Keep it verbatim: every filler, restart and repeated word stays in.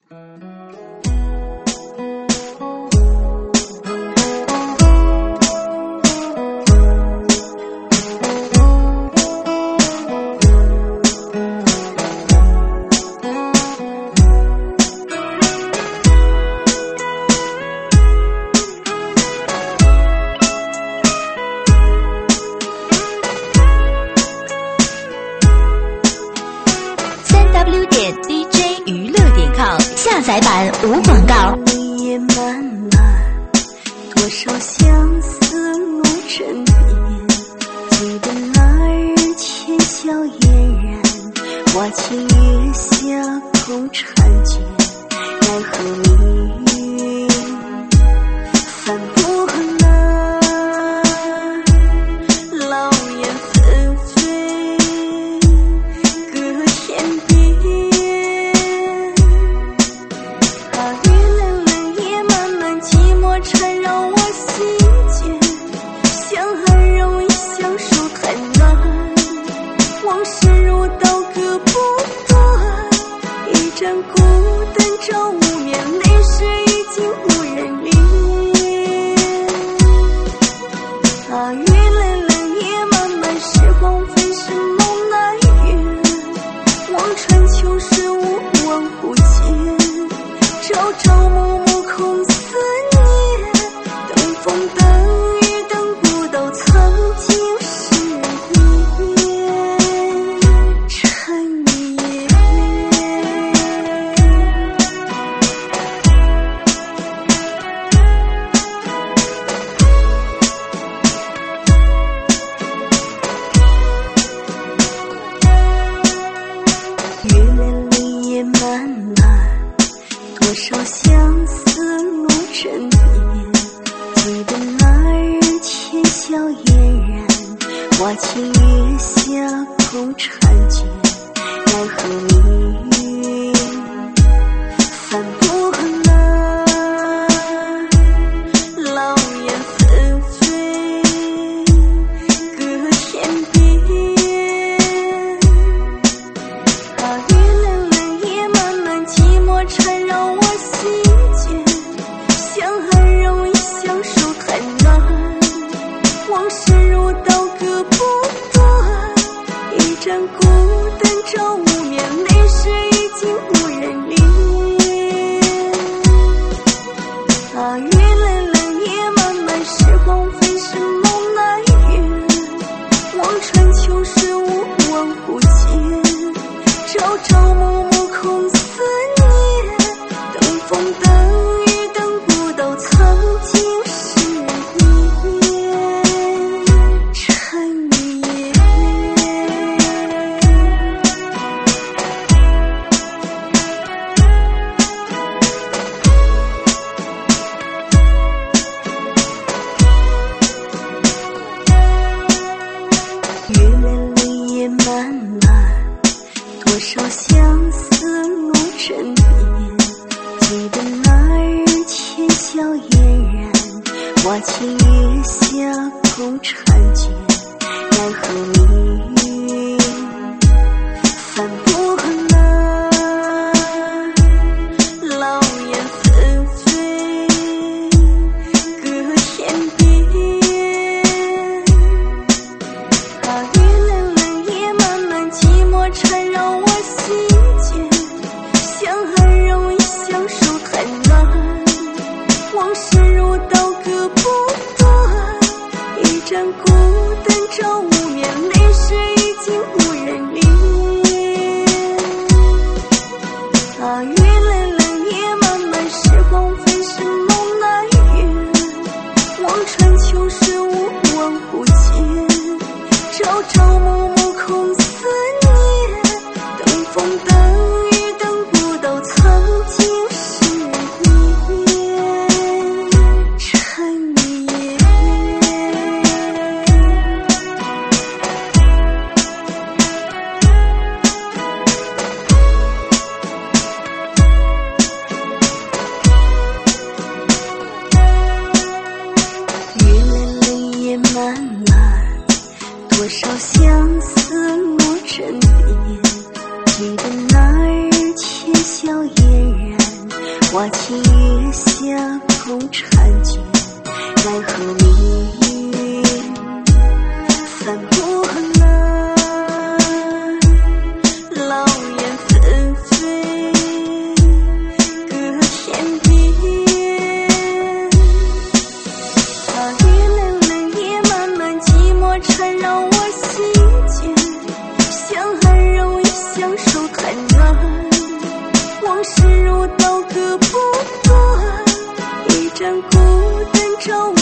下载版无广告。 夜漫漫，多少相思路沉淀。记得那日浅笑嫣然，花前月下共婵娟。奈何命运反不来，老燕纷飞隔天边。缠绕我心间，相爱容易相守太难，往事如刀割不断，一盏孤灯照无眠，泪湿已经无人怜。啊，雨冷冷夜漫漫，时光飞逝梦难圆，望穿秋水无望不见，朝朝暮暮空思念。风灯雨灯不到曾经誓言，沉夜月冷冷夜漫漫，多少相思路沉淀。记得那日浅笑嫣然，花前月下共婵娟。奈何命运反不来，老燕纷飞隔天边。啊，雨冷冷夜漫漫，寂寞缠绕我心间，相爱容易相守太难，往事如刀割不断，一盏孤灯照无眠，泪湿已经无人怜。啊，雨冷冷夜漫漫，时光飞逝梦难圆，望穿秋水无望不见，朝朝暮暮空思念，等风等雨等不到曾经誓言，沉夜雨冷冷夜漫漫，多少相思路沉淀。记得那日浅笑嫣然，花前月下共婵娟。奈何命运反不来，老燕纷飞隔天边。啊，雨冷冷夜漫漫，寂寞缠绕我心间，相爱容易相守太难，往事如刀割不断，一盏孤灯照无眠，泪湿已经无人怜。啊，雨冷冷夜漫漫，时光飞逝梦难圆，望穿秋水无望不见，朝朝暮暮空思念，等风等雨等不到曾经誓言，沉夜雨冷冷夜漫漫，多少相思路沉淀。记得那日浅笑嫣然， 花前月下共婵娟，奈何命运散不来，老燕纷飞隔天边，啊雨冷冷夜漫漫，寂寞缠绕我心间，相爱容易相守太难，往事如刀割不断，一盏孤灯照